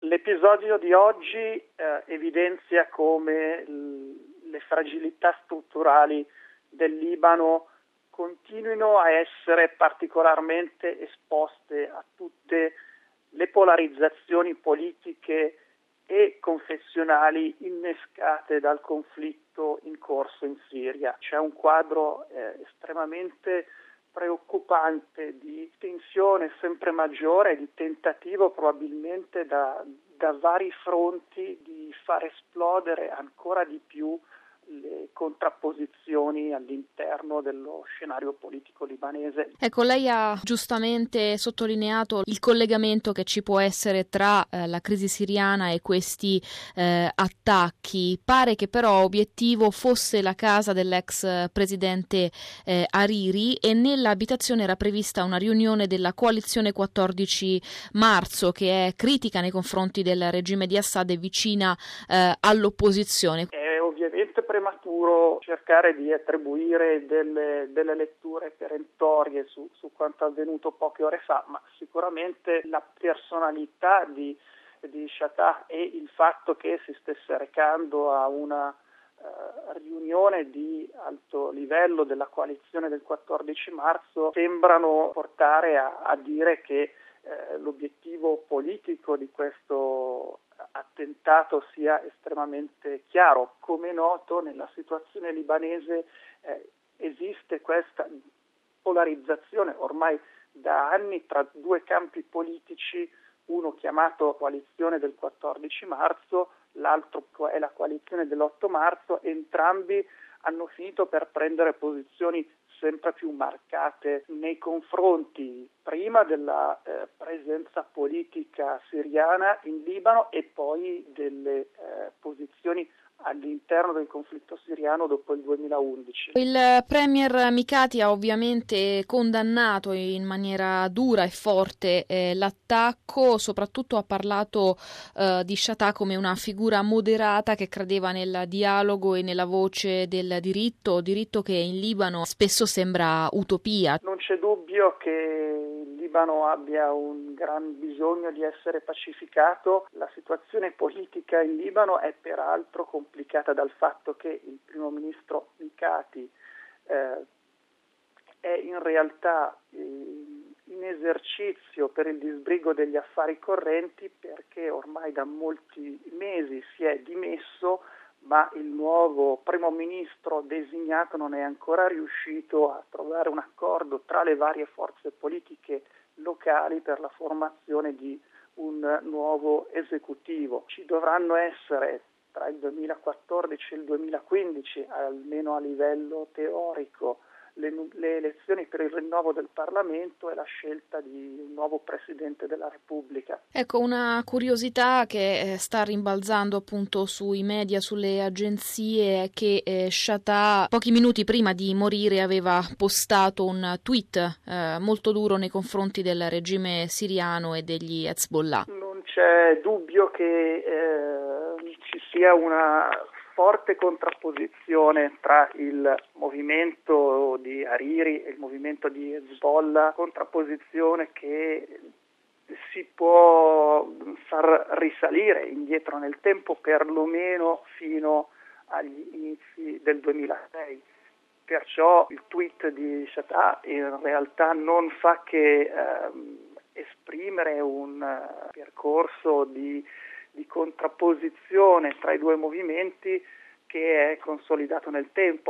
L'episodio di oggi evidenzia come le fragilità strutturali del Libano continuino a essere particolarmente esposte a tutte le polarizzazioni politiche e confessionali innescate dal conflitto in corso in Siria. C'è un quadro estremamente preoccupante di tensione sempre maggiore e di tentativo probabilmente da vari fronti di far esplodere ancora di più le contrapposizioni all'interno dello scenario politico libanese. Ecco, lei ha giustamente sottolineato il collegamento che ci può essere tra la crisi siriana e questi attacchi. Pare che però obiettivo fosse la casa dell'ex presidente Hariri e nell'abitazione era prevista una riunione della coalizione 14 marzo che è critica nei confronti del regime di Assad e vicina all'opposizione. Ovviamente prematuro cercare di attribuire delle letture perentorie su quanto avvenuto poche ore fa, ma sicuramente la personalità di Shattah e il fatto che si stesse recando a una riunione di alto livello della coalizione del 14 marzo sembrano portare a dire che l'obiettivo politico di questo attentato sia estremamente chiaro. Come è noto, nella situazione libanese esiste questa polarizzazione ormai da anni tra due campi politici, uno chiamato coalizione del 14 marzo, l'altro è la coalizione dell'8 marzo, entrambi hanno finito per prendere posizioni sempre più marcate nei confronti prima della presenza politica siriana in Libano e poi delle posizioni all'interno del conflitto siriano dopo il 2011. Il premier Mikati ha ovviamente condannato in maniera dura e forte l'attacco, soprattutto ha parlato di Shattah come una figura moderata che credeva nel dialogo e nella voce del diritto che in Libano spesso sembra utopia. Non c'è dubbio che il Libano abbia un gran bisogno di essere pacificato. La situazione politica in Libano è peraltro complicata dal fatto che il primo ministro Mikati è in realtà in esercizio per il disbrigo degli affari correnti perché ormai da molti mesi si è dimesso, ma il nuovo primo ministro designato non è ancora riuscito a trovare un accordo tra le varie forze politiche locali per la formazione di un nuovo esecutivo. Ci dovranno essere tra il 2014 e il 2015, almeno a livello teorico, le elezioni per il rinnovo del Parlamento e la scelta di un nuovo Presidente della Repubblica. Ecco, una curiosità che sta rimbalzando appunto sui media, sulle agenzie, è che Shattah pochi minuti prima di morire aveva postato un tweet molto duro nei confronti del regime siriano e degli Hezbollah. Non c'è dubbio che ci sia una forte contrapposizione tra il movimento di Hariri e il movimento di Hezbollah, contrapposizione che si può far risalire indietro nel tempo perlomeno fino agli inizi del 2006. Perciò il tweet di Shattah in realtà non fa che esprimere un percorso di contrapposizione tra i due movimenti che è consolidato nel tempo.